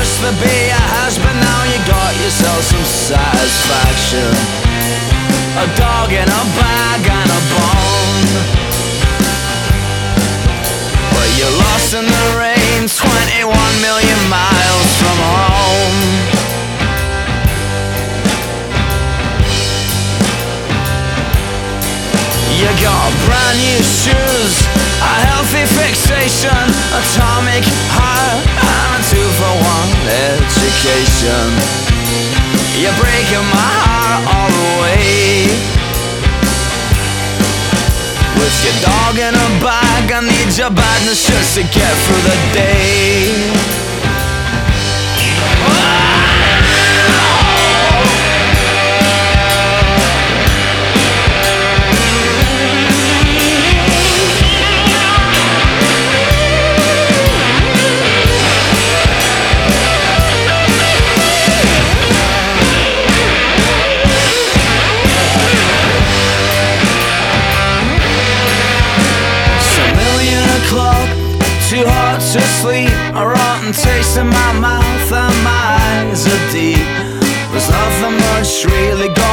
used to be a husband, now you got yourself some satisfaction. A dog in a bag and a bone. But you're lost in the rain, 21 million miles from home. You got brand new shoes, a healthy fixation, atomic heart, and a 2-for-1 education. You're breaking my heart all the way. With your dog in a bag, I need your badness just to get through the day. Too hard to sleep, a rotten taste in my mouth and my eyes are deep. There's nothing much really going